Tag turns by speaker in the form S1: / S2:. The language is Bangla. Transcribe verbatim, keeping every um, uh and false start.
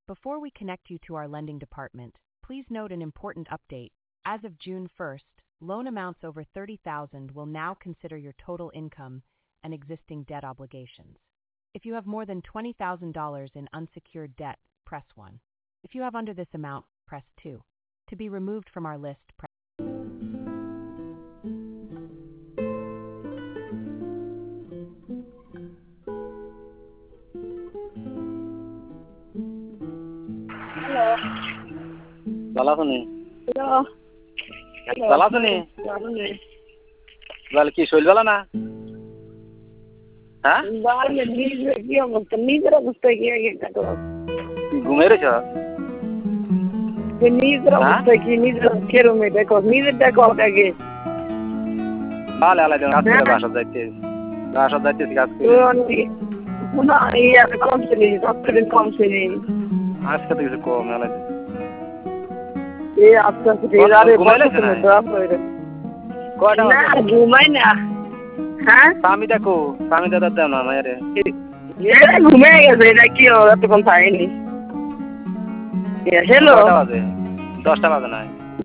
S1: Before we connect you to our lending department, please note an important update. As of June first, loan amounts over thirty thousand dollars will now consider your total income and existing debt obligations. If you have more than twenty thousand dollars in unsecured debt, press one. If you have under this amount, press two. To be removed from our list, press
S2: চালাছনি
S3: হ্যালো
S2: চালাছনি
S3: হ্যালো
S2: বল কি শৈলবেলা না হ্যাঁ
S3: বাড়ি নিজে কি অবস্থা নিজের অবস্থা কি আগে দেখো
S2: ঘুমিয়ে রয়েছ
S3: নিজের অবস্থা কি নিজের কেরমে দেখো নিজের দেখো আগে
S2: ভালো আলাই কাজ করে বাসা যাইতে বাসা যাইতে কাজ করে
S3: না এই একটা কম ছিলি সবথেকে কম ছিলি
S2: আজকে তো কিছু কম আলাই
S3: এ আস্তে আস্তে আরে
S2: কয়টা
S3: না ঘুমাই না হ্যাঁ
S2: স্বামী দেখো স্বামী দাদা দেও না মায়ের
S3: এ ঘুমে গেছে এটা কি এতক্ষণ পাইনি হ্যালো
S2: বাজে দশটা বাজে না